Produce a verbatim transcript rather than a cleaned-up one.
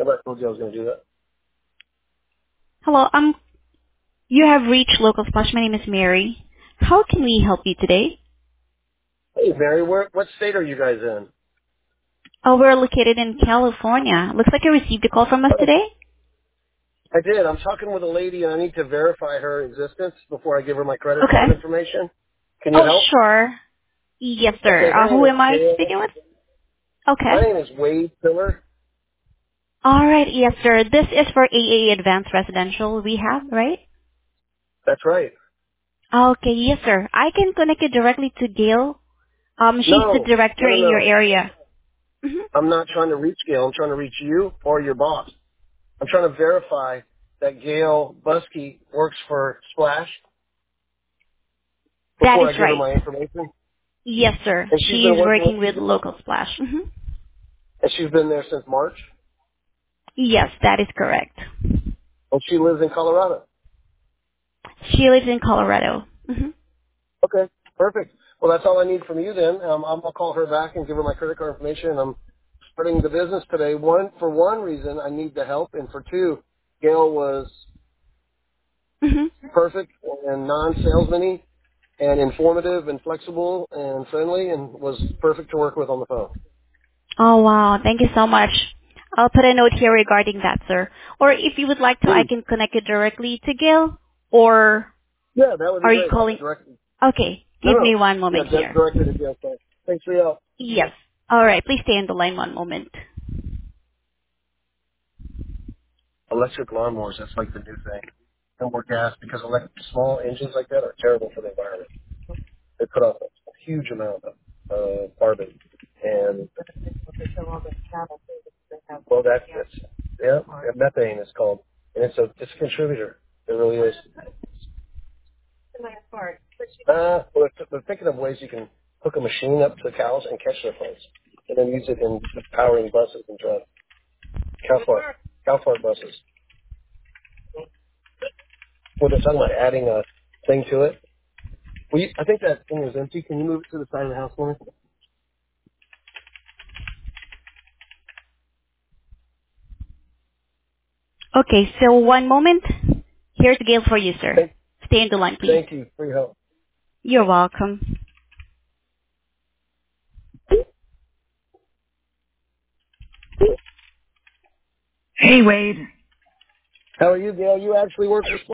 Never told you I was going to do that. Hello, um, you have reached Local Splash. My name is Mary. How can we help you today? Hey, Mary, where, what state are you guys in? Oh, we're located in California. Looks like you received a call from us Oh, today. I did. I'm talking with a lady, and I need to verify her existence before I give her my credit card Okay. information. Can you Oh, help? sure. Yes, sir. Okay, her Uh, name who is am I Gail. speaking with? Okay. My name is Wade Tiller. All right. Yes, sir. This is for A A Advanced Residential Rehab, right? That's right. Okay. Yes, sir. I can connect you directly to Gail. Um, she's the No, no, director no, in your no. area. Mm-hmm. I'm not trying to reach Gail. I'm trying to reach you or your boss. I'm trying to verify that Gail Buskey works for Splash That before is I give her right. my information. Yes, sir. And she's been She's working with, working with Local Splash. Mm-hmm. and she's been there since March. Yes, that is correct. And she lives in Colorado. She lives in Colorado. Hmm. Okay, perfect. Well, that's all I need from you then. Um, I'm gonna call her back and give her my credit card information. I'm starting the business today. One for one reason, I need the help, and for two, Gail was Hmm. perfect and non-salesman-y and informative and flexible and friendly and was perfect to work with on the phone. Oh, wow. Thank you so much. I'll put a note here regarding that, sir. Or if you would like to, I Please. can connect you directly to Gail. Or Yeah, that would be are you great. calling? Direct. Okay. No, Give no. me one Yeah, moment di- here. directly to Gail. Thanks. Thanks for your help. Yes. All right. Please stay on the line one moment. Electric lawnmowers, that's like the new thing. No more gas because electric, small engines like that are terrible for the environment. They put off a huge amount of uh, carbon. And, well, that's, it's, yeah, yeah, methane is called. And it's a, it's a contributor. It really is. Uh, well, they're, they're thinking of ways you can hook a machine up to cows and catch their planes. And then use it in powering buses and trucks. Cow fart. Cow fart buses. Well, they're talking about adding a thing to it. Well, you, I think that thing is empty. Can you move it to the side of the house for me? Okay. So one moment. Here's Gail for you, sir. Thank, Stay on the line, please. thank you for your help. You're welcome. Hey, Wade. How are you, Gail? You actually work for